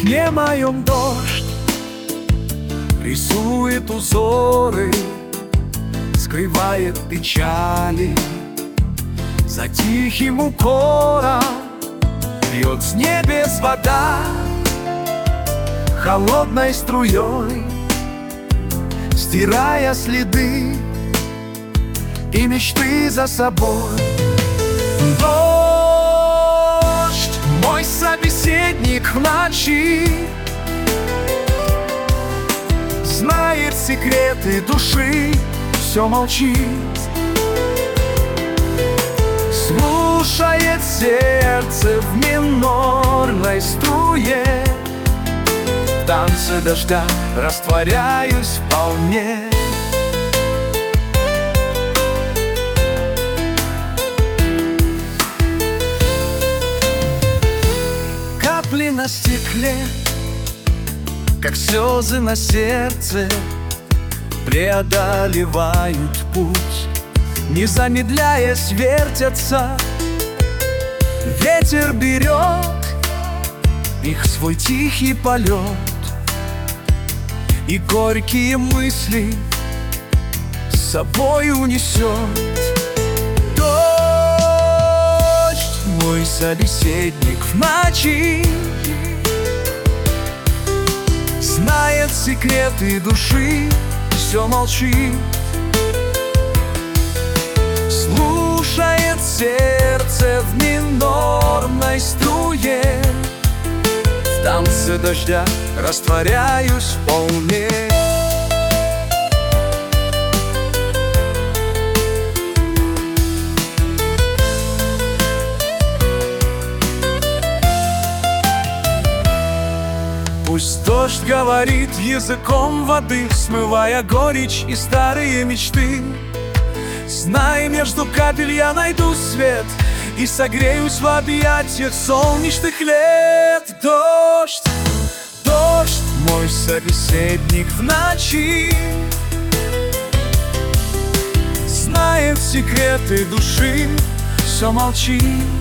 окне моем дождь рисует узоры, скрывает печали. За тихим укором льет с небес вода, холодной струей стирая следы и мечты за собой. Дождь, мой собеседник в ночи, знает секреты души, все молчит, слушает сердце в минорной струе. В танце дождя растворяюсь вполне. Капли на стекле, как слезы на сердце, преодолевают путь, не замедляясь вертятся. Ветер берет их в свой тихий полет, и горькие мысли с собой унесет. Дождь, мой собеседник в ночи, знает секреты души, все молчит, слушает сердце в минорной струе. В танце дождя растворяюсь вполне. Пусть дождь говорит языком воды, смывая горечь и старые мечты. Знай, между капель я найду свет и согреюсь в объятиях солнечных лет. Дождь, дождь, мой собеседник в ночи, знает секреты души, все молчит,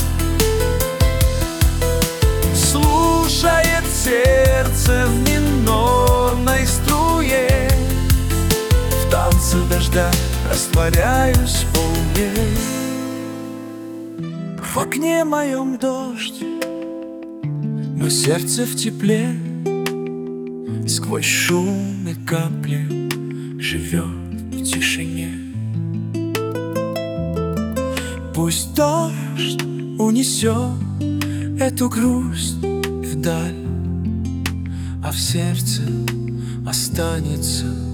слушает сердце в минорной струе. В танце дождя растворяюсь вполне. В окне моем дождь, но сердце в тепле, сквозь шум и капли живет в тишине. Пусть дождь унесет эту грусть вдаль, а в сердце останется